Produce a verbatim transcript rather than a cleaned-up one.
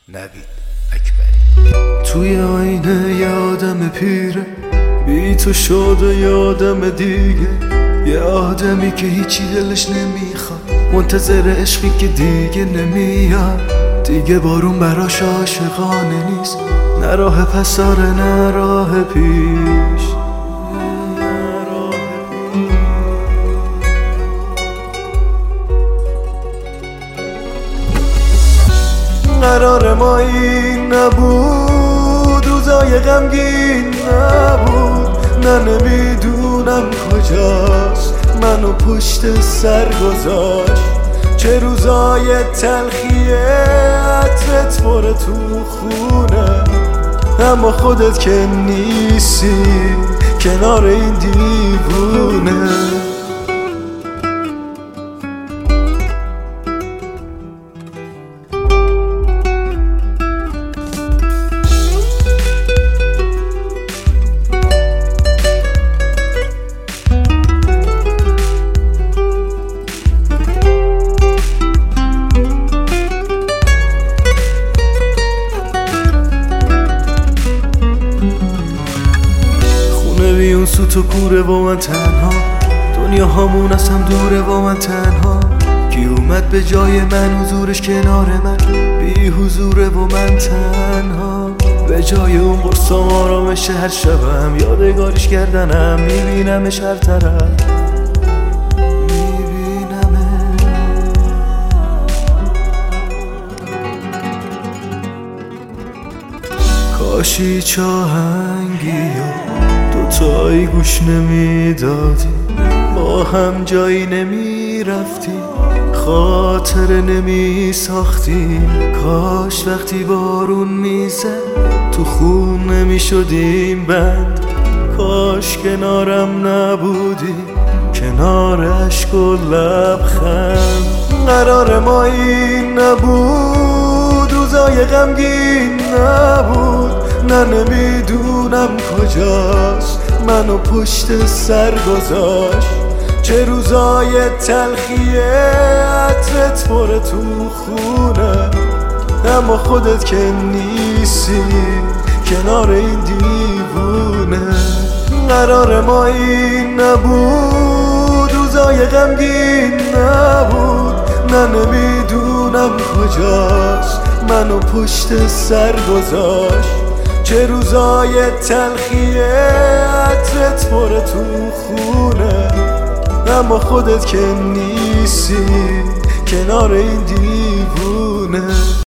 نوید اکبری. توی آینه یادم پیره، بی تو شده یادم دیگه، یه آدمی که هیچی دلش نمیخواد، منتظر عشقی که دیگه نمیاد. دیگه بارون براش عاشقانه نیست، نه راه پس داره نه راه پیش. قرار ما این نبود، روزای غمگین نبود، نه نمیدونم کجاست، منو پشت سر گذاشت. چه روزای تلخیه، عطرت بره تو خونه، اما خودت که نیستی کنار این دیوونه. اون سوت و کوره و من تنها، دنیا هامون از هم دوره و من تنها. کی اومد به جای من، حضورش کنار من بی حضوره و من تنها. به جای اون قرصام آرامش هر شبم، یادگاریش کردنم میبینمش هر طرف. کاشی چاهنگی و دوتایی گوش نمیدادی، با هم جایی نمیرفتی، خاطر نمی ساختی. کاش وقتی بارون میزد تو خون نمیشدیم بند، کاش کنارم نبودی کنار عشق و لبخند. قرار ما این نبود، روزای غمگین نبود، نه نمیدونم کجاست، منو پشت سر گذاشت. چه روزای تلخیه، عطرت بره تو خونه، اما خودت که نیستی کنار این دیوونه. قرار ما این نبود، روزای غمگین نبود، نه نمیدونم کجاست، منو پشت سر گذاشت. چه روزای تلخیه، عطرت بره تو خونه، اما خودت که نیستی کنار این دیوونه.